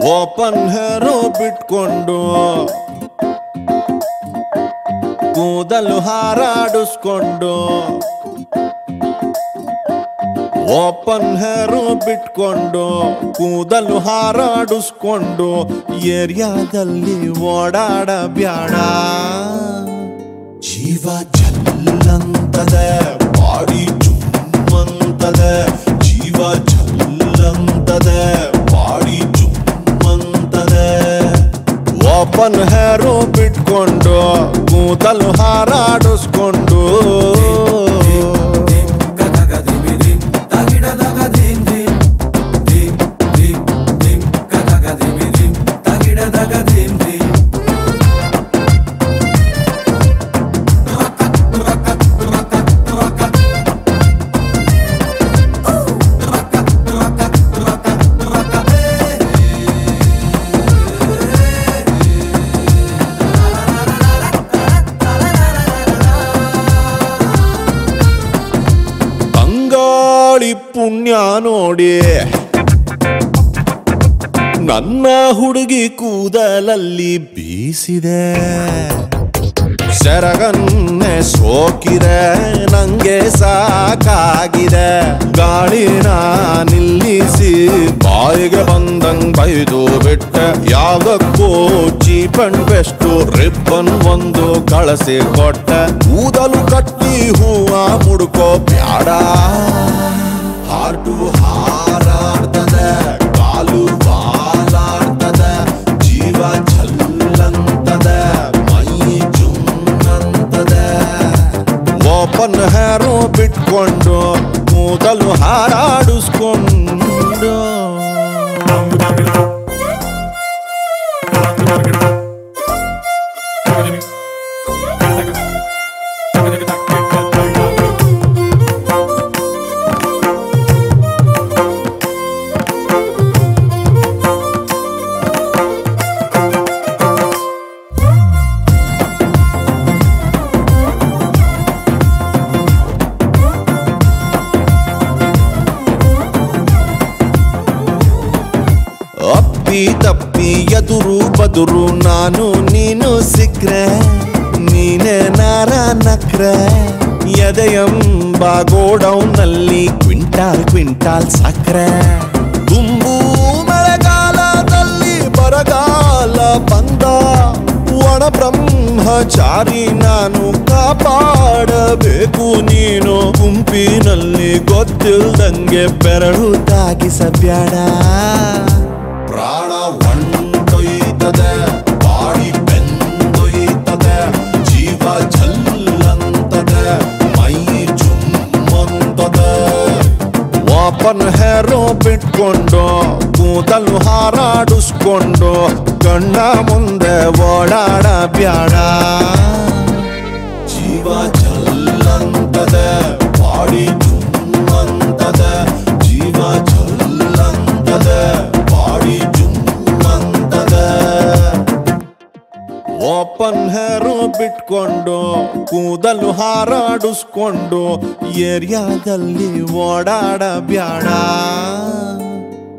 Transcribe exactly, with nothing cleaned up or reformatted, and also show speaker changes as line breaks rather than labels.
Open ಹೇರೋ ಬಿಟ್ಕೊಂಡು ಕೂದಲು ಹಾರಾಡಿಸ್ಕೊಂಡು open ಹೇರೋ ಬಿಟ್ಕೊಂಡು ಕೂದಲು ಹಾರಾಡಿಸ್ಕೊಂಡು ಏರಿಯಾದಲ್ಲಿ ಓಡಾಡಬ್ಯಾಡ. ಜೀವ ಜಲ್ಲಂತದೆ, ಬಾಡಿ ಚುಮ್ಮಂತದೆ. ಜೀವ ಜಲ್ಲಂತದೆ, ಬಾಡಿ ಚುಮ್ಮಂತದೆ. ಓಪನ್ ಹೇರೋ ಬಿಟ್ಕೊಂಡು ಕೂದಲು ಹಾರಾಡಿಸ್ಕೊಂಡು ಪುಣ್ಯ ನೋಡಿ ನನ್ನ ಹುಡುಗಿ ಕೂದಲಲ್ಲಿ ಬೀಸಿದೆ. ಸೆರಗನ್ನೆ ಸೋಕಿದೆ, ನಂಗೆ ಸಾಕಾಗಿದೆ. ಗಾಳಿನ ನಿಲ್ಲಿಸಿ ಬಾಯಿಗೆ ಬಂದಂಗ್ ಬೈದು ಬಿಟ್ಟೆ. ಯಾವಕ್ಕೂ ಚೀಪ್ ಅಂಡ್ ಬೆಸ್ಟ್ ರಿಬ್ಬನ್ ಒಂದು ಕಳಸಿ ಕೊಟ್ಟೆ. ಕೂದಲು ಕಟ್ಟಿ ಹೂವ ಮುಡ್ಕೋ ಬ್ಯಾಡ. ಹಾರ್ಟು ಹಾರಾಡ್ತದೆ, ಕಾಲು ಬಾಲಾಡ್ತದೆ. ಜೀವ ಛಲ್ಲಂತದೆ, ಮೈ ಚುಮ್ಮಂತದೆ. ಓಪನ್ ಹೇರೋ ಬಿಟ್ಕೊಂಡು ಕೂದಲು ಹಾರಾಡಿಸ್ಕೊಂಡು ತಪ್ಪಿ ಎದುರು ಬದುರು ನಾನು ನೀನು ಸಿಕ್ರೆ ನೀನೇ ನಾರ ನಕ್ರೆ. ಎದೆಯಂಬ ಗೋಡೌನ್ನಲ್ಲಿ ಕ್ವಿಂಟಾಲ್ ಕ್ವಿಂಟಾಲ್ ಸಕ್ರೆ. ತುಂಬು ಮಳೆಗಾಲದಲ್ಲಿ ಬರಗಾಲ ಬಂದ ಒಣ ಬ್ರಹ್ಮಚಾರಿ ನಾನು. ಕಾಪಾಡಬೇಕು ನೀನು ಗುಂಪಿನಲ್ಲಿ ಗೊತ್ತಿಲ್ದಂಗೆ ಬೆರಳು ತಾಗಿಸಬ್ಯಾಡ. ಪ್ರಾಣ ಒಂಟೊಯ್ತದೆ, ಬಾಡಿ ಬೆಂದೊಯ್ತದೆ. ಜೀವ ಛಲ್ಲಂತದೆ, ಮೈ ಚುಮ್ಮಂತದೆ. ಓಪನ್ ಹೇರೋ ಬಿಟ್ಕೊಂಡು ಕೂದಲು ಹಾರಾಡಿಸ್ಕೊಂಡು ಕಣ್ಣ ಮುಂದೆ ಓಡಾಡಬ್ಯಾಡ. ಜೀವ ಛಲ್ಲಂತದೆ, ಬಾಡಿ ಚುಮ್ಮಂತದೆ. ಜೀವ ಛಲ್ಲಂತದೆ, ಬಾಡಿ ಚುಮ್ಮಂತದೆ. ಓಪನ್ ಹೇರೋ ಬಿಟ್ಕೊಂಡು ಕೂದಲು ಹಾರಾಡಿಸ್ಕೊಂಡು ಏರಿಯಾದಲ್ಲಿ ಓಡಾಡಬ್ಯಾಡ.